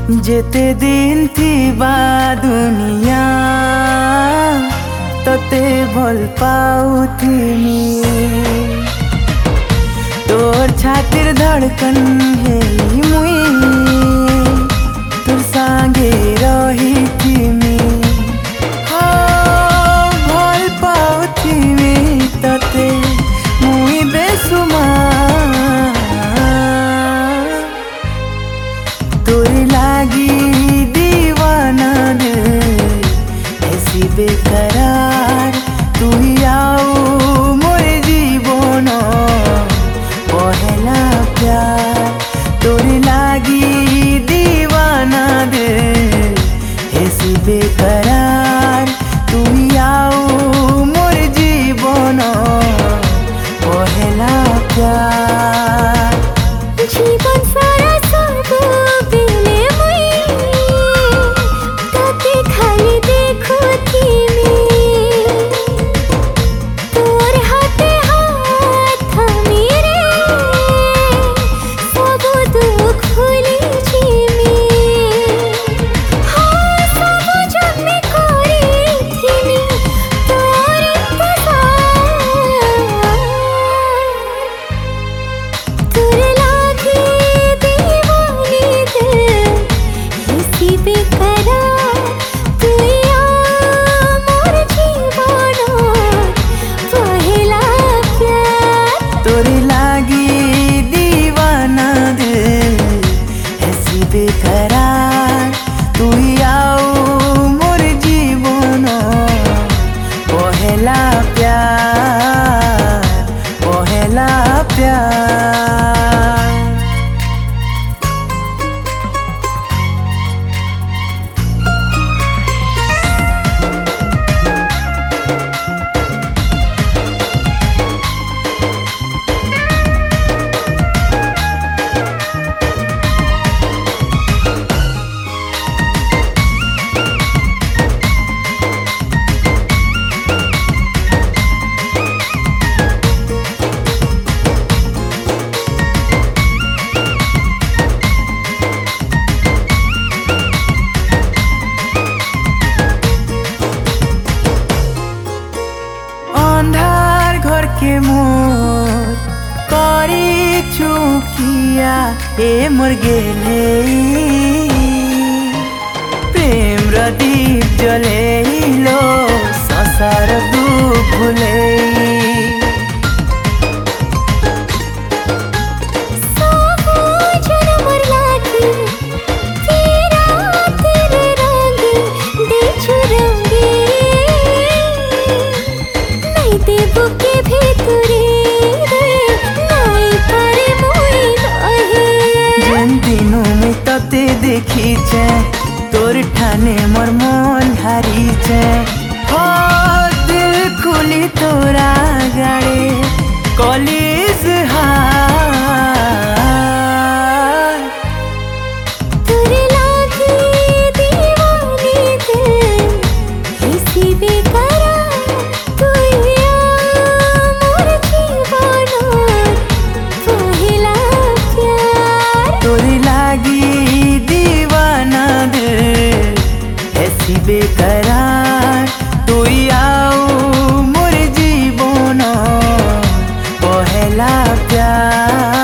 जेते दिन थी बा दुनिया तते भल पाऊ थी तोर छातिर धड़कन है मुई तोर संगे रही थी भल पाऊ थी तते मुई बेसुमार तोर लागी दीवाना दे ऐसी बेकरार तू ही आओ मोर जीवन पहला प्यार तोर लागी दीवाना दे ऐसी बेकरार तू ही आओ मोर जीवन पहला प्यार जीवन सारा सब बेले मुई ताते खाली देखो थी तोर हाथे हाथ थामी रे सब दुख भूली जीमी हाँ सब जब में कोरी थी तोर इंतजार तोर लागी दीवानी दिल इसी बेकरार तू या मोर जीवन पहला प्यार तोर लागी दीवाना दे ऐसी बेकरार तू ही आओ मोर जीवन पहला प्यार पहला प्यार अंधार घर के मोर करी चुकिया ए मोर गेले प्रेम र दीप जले लो संसार दुख भूले तते देखी चे तोर ठाने मोर मन हारी चे दिल खुली तोरा गाड़े कॉलेज तोर लागी दीवानी दिल इसी बेकरार तू या मोर जीवन पहला प्यार तोर लागी दीवाना दे ऐसी बेकरार तू ही आओ मोर जीवन पहला प्यार।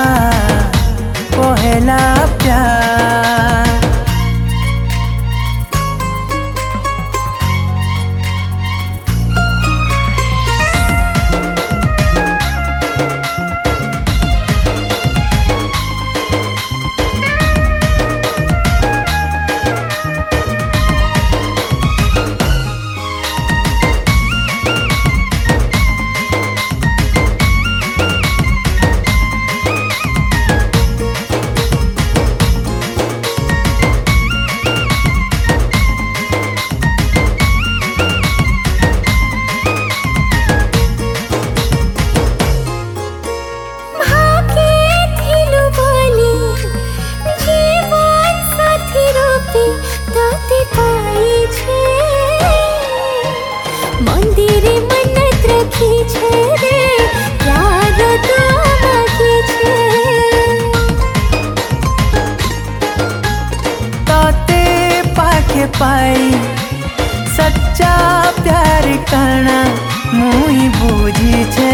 पाई सच्चा प्यार काना मुई बुझी छे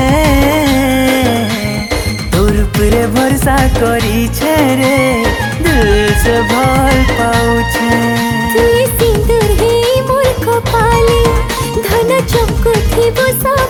तोर पूरे भरोसा करी छे रे दिल से भल पाऊ छे तुई सिंदूर हे मोर कपाले धन चमको थी वो